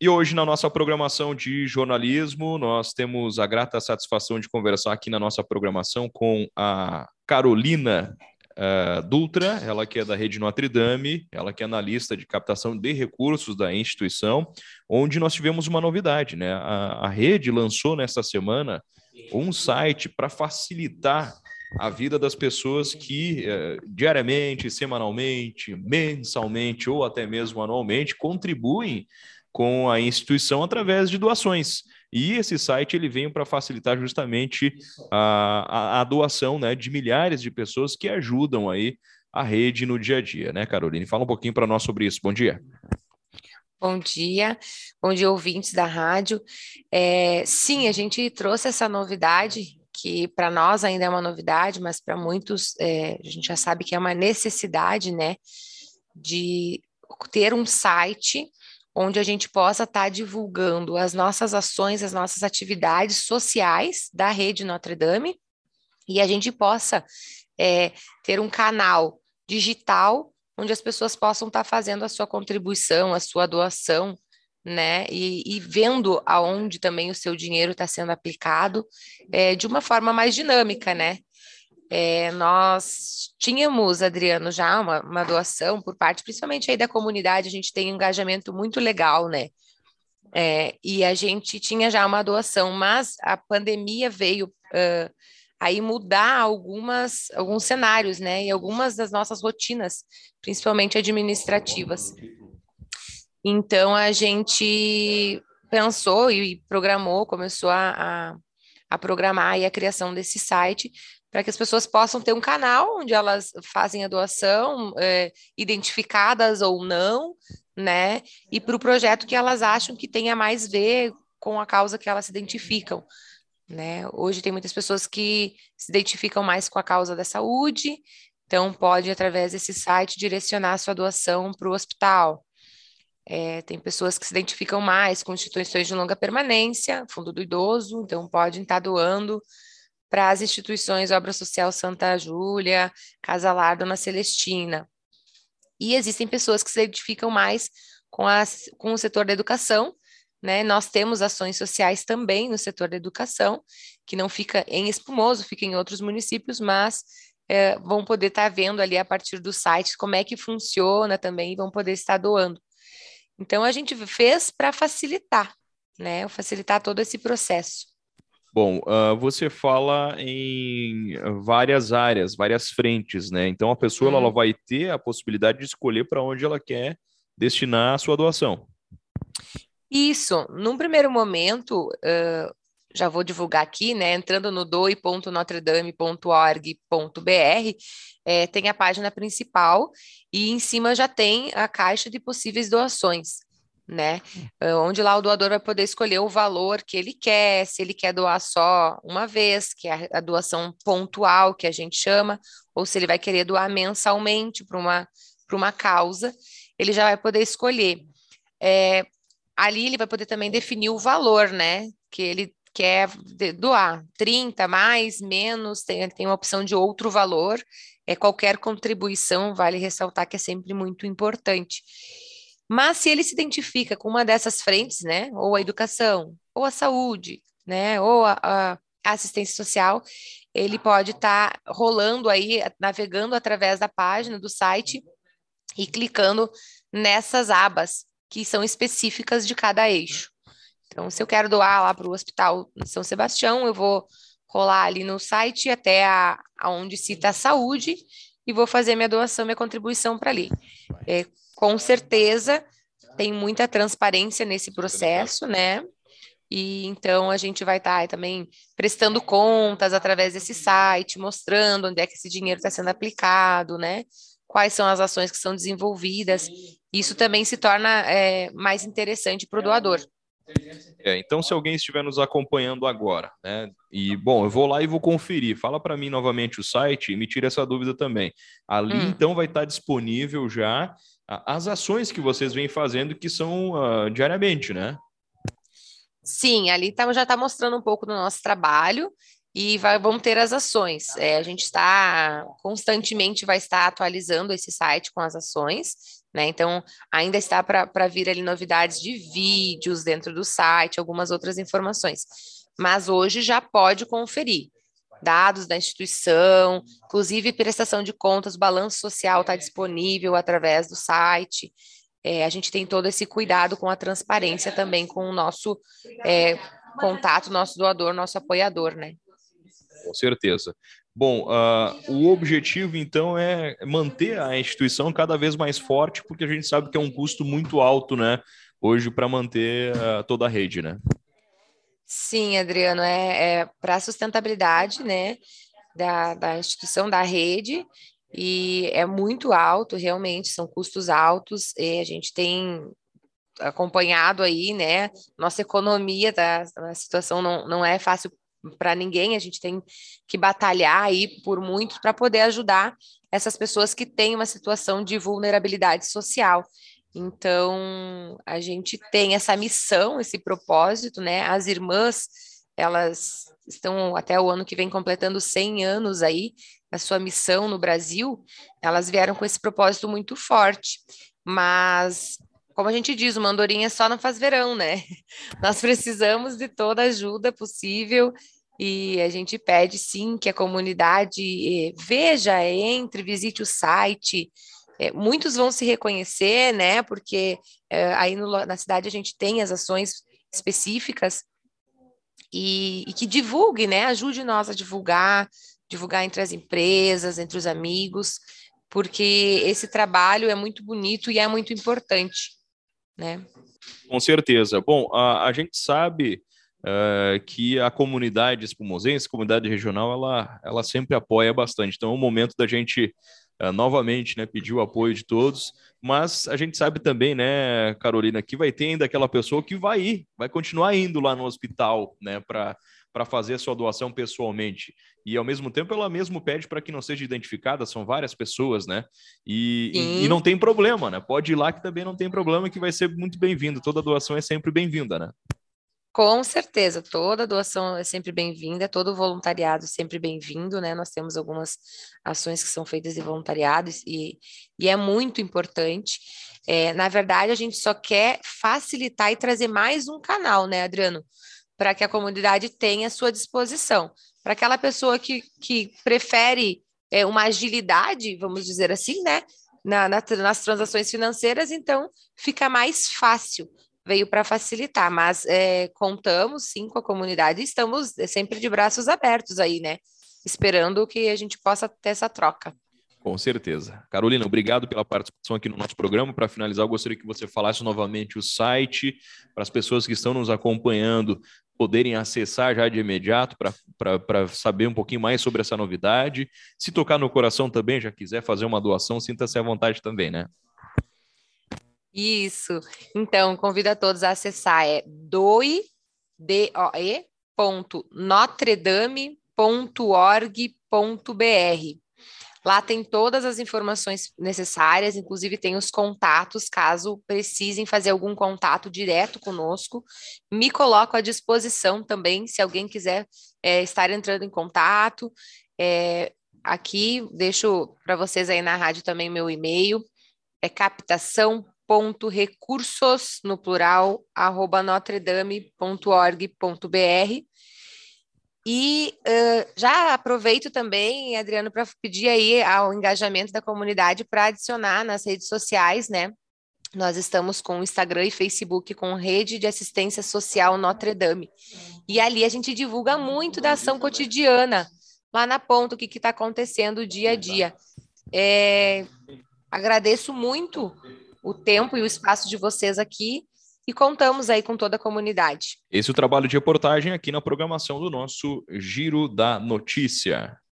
E hoje, na nossa programação de jornalismo, nós temos a grata satisfação de conversar aqui na nossa programação com a Carolina Dutra, ela que é da Rede Notre Dame, ela que é analista de captação de recursos da instituição, onde nós tivemos uma novidade, né? A rede lançou nesta semana um site para facilitar a vida das pessoas que diariamente, semanalmente, mensalmente ou até mesmo anualmente contribuem com a instituição através de doações. E esse site ele veio para facilitar justamente a doação, né, de milhares de pessoas que ajudam aí a rede no dia a dia, né, Caroline? Fala um pouquinho para nós sobre isso. Bom dia. Bom dia, ouvintes da rádio. Sim, a gente trouxe essa novidade, que para nós ainda é uma novidade, mas para muitos a gente já sabe que é uma necessidade, né, de ter um site onde a gente possa estar divulgando as nossas ações, as nossas atividades sociais da Rede Notre Dame, e a gente possa ter um canal digital onde as pessoas possam estar fazendo a sua contribuição, a sua doação, né? E vendo aonde também o seu dinheiro está sendo aplicado de uma forma mais dinâmica, né? Nós tínhamos, Adriano, já uma doação por parte, principalmente aí da comunidade, a gente tem um engajamento muito legal, né? E a gente tinha já uma doação, mas a pandemia veio aí mudar alguns cenários, né? E algumas das nossas rotinas, principalmente administrativas. Então a gente pensou e programou, começou a programar aí a criação desse site para que as pessoas possam ter um canal onde elas fazem a doação, identificadas ou não, né? E para o projeto que elas acham que tenha mais a ver com a causa que elas se identificam, né? Hoje tem muitas pessoas que se identificam mais com a causa da saúde, então pode, através desse site, direcionar a sua doação para o hospital. Tem pessoas que se identificam mais com instituições de longa permanência, Fundo do Idoso, então podem estar doando para as instituições Obra Social Santa Júlia, Casa Lar Dona Celestina. E existem pessoas que se identificam mais com o setor da educação, né? Nós temos ações sociais também no setor da educação, que não fica em Espumoso, fica em outros municípios, mas vão poder estar vendo ali a partir do site como é que funciona também e vão poder estar doando. Então, a gente fez para facilitar, né? Facilitar todo esse processo. Bom, você fala em várias áreas, várias frentes, né? Então a pessoa ela vai ter a possibilidade de escolher para onde ela quer destinar a sua doação. Isso, num primeiro momento, já vou divulgar aqui, né? Entrando no doi.notredame.org.br, tem a página principal e em cima já tem a caixa de possíveis doações, né? Onde lá o doador vai poder escolher o valor que ele quer, se ele quer doar só uma vez, que é a doação pontual, que a gente chama, ou se ele vai querer doar mensalmente para uma causa, ele já vai poder escolher. Ali ele vai poder também definir o valor, né? Que ele quer doar, 30 mais, menos, tem uma opção de outro valor. Qualquer contribuição, vale ressaltar que é sempre muito importante. Mas se ele se identifica com uma dessas frentes, né? Ou a educação, ou a saúde, né? Ou a assistência social, ele pode estar rolando aí, navegando através da página do site e clicando nessas abas que são específicas de cada eixo. Então, se eu quero doar lá para o Hospital São Sebastião, eu vou rolar ali no site até aonde cita a saúde e vou fazer minha doação, minha contribuição para ali. Com certeza, tem muita transparência nesse processo, né? E então a gente vai estar também prestando contas através desse site, mostrando onde é que esse dinheiro está sendo aplicado, né? Quais são as ações que são desenvolvidas. Isso também se torna mais interessante para o doador. Então, se alguém estiver nos acompanhando agora, né? E, bom, eu vou lá e vou conferir. Fala para mim novamente o site e me tira essa dúvida também. Ali, então, vai estar disponível já as ações que vocês vêm fazendo, que são diariamente, né? Sim, ali já está mostrando um pouco do nosso trabalho e vão ter as ações. A gente está constantemente vai estar atualizando esse site com as ações, né? Então, ainda está para vir ali novidades de vídeos dentro do site, algumas outras informações. Mas hoje já pode conferir dados da instituição, inclusive prestação de contas, balanço social está disponível através do site. A gente tem todo esse cuidado com a transparência também com o nosso contato, nosso doador, nosso apoiador, né? Com certeza. Bom, o objetivo, então, é manter a instituição cada vez mais forte, porque a gente sabe que é um custo muito alto, né, hoje, para manter toda a rede, né? Sim, Adriano, para a sustentabilidade, né, da instituição, da rede, e é muito alto, realmente, são custos altos, e a gente tem acompanhado aí, né, nossa economia, a situação não é fácil para ninguém, a gente tem que batalhar aí por muito para poder ajudar essas pessoas que têm uma situação de vulnerabilidade social. Então, a gente tem essa missão, esse propósito, né? As irmãs, elas estão até o ano que vem completando 100 anos aí, a sua missão no Brasil, elas vieram com esse propósito muito forte, mas como a gente diz, uma andorinha só não faz verão, né? Nós precisamos de toda a ajuda possível e a gente pede sim que a comunidade veja, entre, visite o site. Muitos vão se reconhecer, né? Porque aí na cidade a gente tem as ações específicas e que divulgue, né? Ajude nós a divulgar entre as empresas, entre os amigos, porque esse trabalho é muito bonito e é muito importante, né? Com certeza. Bom, a gente sabe que a comunidade espumosense, a comunidade regional, ela sempre apoia bastante. Então, é o momento da gente novamente, né, pedir o apoio de todos, mas a gente sabe também, né, Carolina, que vai ter ainda aquela pessoa que vai continuar indo lá no hospital, né, para fazer a sua doação pessoalmente. E, ao mesmo tempo, ela mesmo pede para que não seja identificada, são várias pessoas, né? E não tem problema, né? Pode ir lá que também não tem problema, que vai ser muito bem-vindo. Toda doação é sempre bem-vinda, né? Com certeza, toda doação é sempre bem-vinda, todo voluntariado sempre bem-vindo, né? Nós temos algumas ações que são feitas de voluntariado e é muito importante. Na verdade, a gente só quer facilitar e trazer mais um canal, né, Adriano? Para que a comunidade tenha à sua disposição. Para aquela pessoa que prefere uma agilidade, vamos dizer assim, né? Nas transações financeiras, então fica mais fácil, veio para facilitar, mas contamos sim com a comunidade e estamos sempre de braços abertos aí, né? Esperando que a gente possa ter essa troca. Com certeza. Carolina, obrigado pela participação aqui no nosso programa. Para finalizar, eu gostaria que você falasse novamente o site para as pessoas que estão nos acompanhando poderem acessar já de imediato para saber um pouquinho mais sobre essa novidade. Se tocar no coração também, já quiser fazer uma doação, sinta-se à vontade também, né? Isso. Então, convido a todos a acessar doe.notredame.org.br. Lá tem todas as informações necessárias, inclusive tem os contatos, caso precisem fazer algum contato direto conosco. Me coloco à disposição também, se alguém quiser estar entrando em contato. Aqui, deixo para vocês aí na rádio também meu e-mail, captação.recursos, no plural, @notredame.org.br. E já aproveito também, Adriano, para pedir aí ao engajamento da comunidade para adicionar nas redes sociais, né? Nós estamos com o Instagram e Facebook com Rede de Assistência Social Notre Dame. E ali a gente divulga muito da ação cotidiana, lá na ponta, o que está acontecendo dia a dia. Agradeço muito o tempo e o espaço de vocês aqui e contamos aí com toda a comunidade. Esse é o trabalho de reportagem aqui na programação do nosso Giro da Notícia.